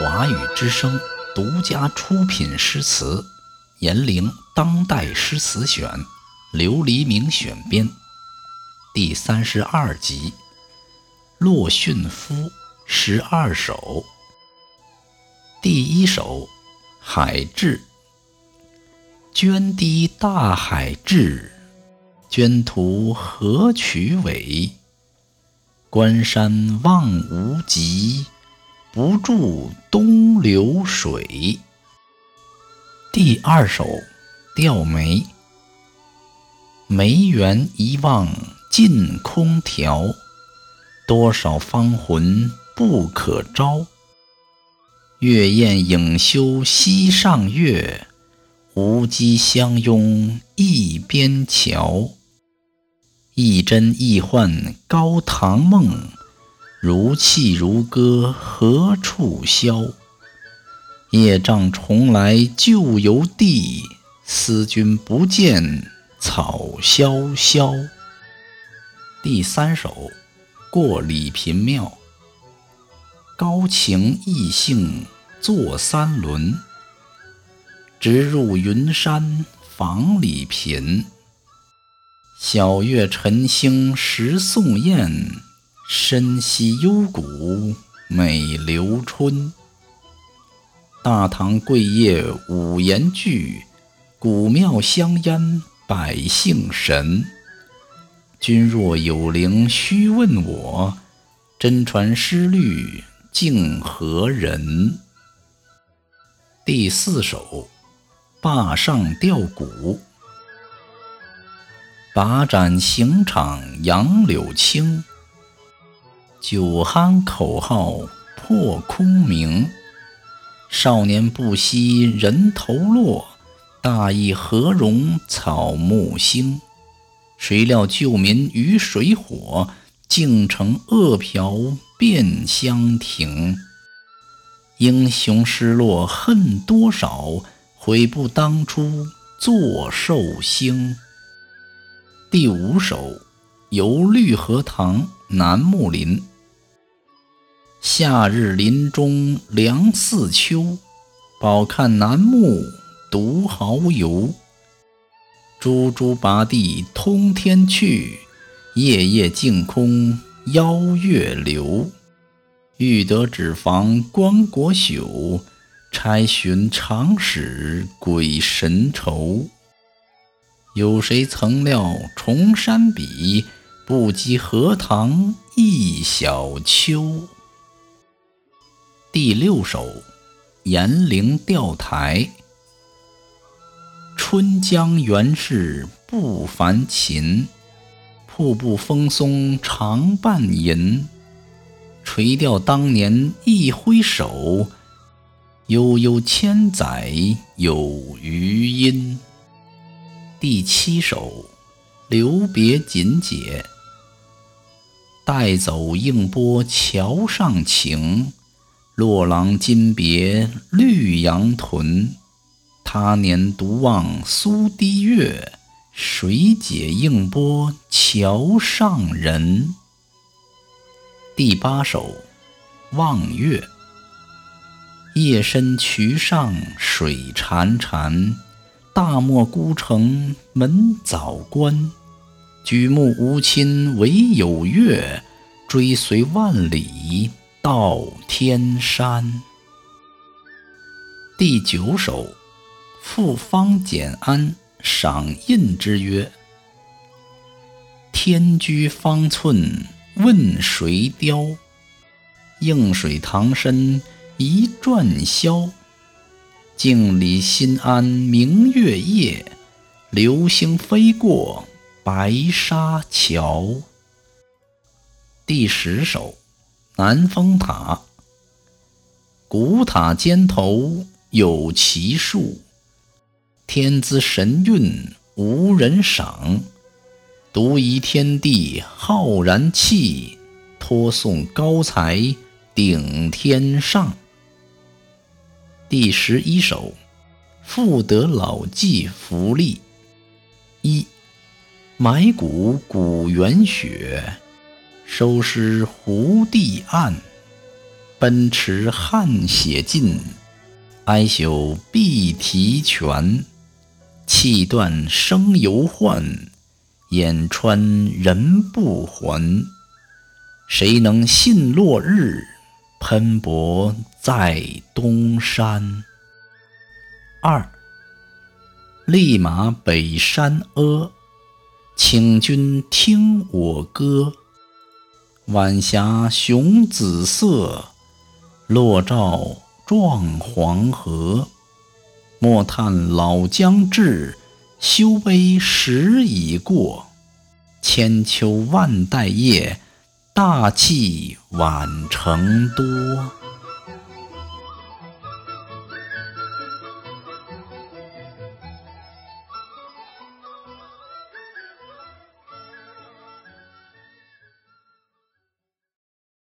华语之声独家出品诗词，严玲当代诗词选，刘黎明选编，第32集，骆逊夫12首。第一首，海志。涓滴大海至，涓途何曲尾？关山望无极，不住东流水。第二首，钓梅。梅园一望尽空调，多少芳魂不可招。月宴影休西上月，无机相拥一边桥。一真一幻高堂梦，如泣如歌何处消？夜障重来旧游地，思君不见草萧萧。第三首，过李贫庙。高情逸兴坐三轮，直入云山访李贫。晓月晨星时送雁，深溪幽谷美留春。大堂贵业五言句，古庙香烟百姓神。君若有灵须问我，真传诗律竟何人？第四首，坝上吊鼓。把盏刑场杨柳青，酒酣口号破空鸣。少年不惜人头落，大义何容草木兴。谁料救民于水火，竟成恶瓢变香亭。英雄失落恨多少，悔不当初作寿星。第五首，游绿荷塘南木林。夏日林中凉似秋，饱看南木独豪游。株株拔地通天去，夜夜净空邀月流。欲得只防关国朽，差寻常使鬼神愁。有谁曾料重山比，不及荷塘一小丘。第六首，严陵钓台。春江原是不烦琴，瀑布风松常伴吟。垂钓当年一挥手，悠悠千载有余音。第七首，留别锦解。带走应波桥上情，落郎今别绿杨屯。他年独望苏堤月，谁解应波桥上人？第八首，望月。夜深渠上水潺潺，大漠孤城门早关。举目无亲唯有月，追随万里到天山。第九首，复方简安赏印之约。天居方寸问谁雕？映水塘参一转销。镜里新安明月夜，流星飞过白沙桥。第十首，南风塔。古塔尖头有奇树，天资神韵无人赏。独宜天地浩然气，托送高才顶天上。第11首，赋得老骥伏枥。一，埋骨古原雪，收尸胡地暗。 奔驰汗血尽，哀朽必提拳。气断生犹患，眼穿人不还。谁能信落日，喷薄在东山。2. 立马北山阿，请君听我歌。晚霞雄紫色，落照壮黄河。莫叹老将至，休悲时已过。千秋万代业，大器晚成多。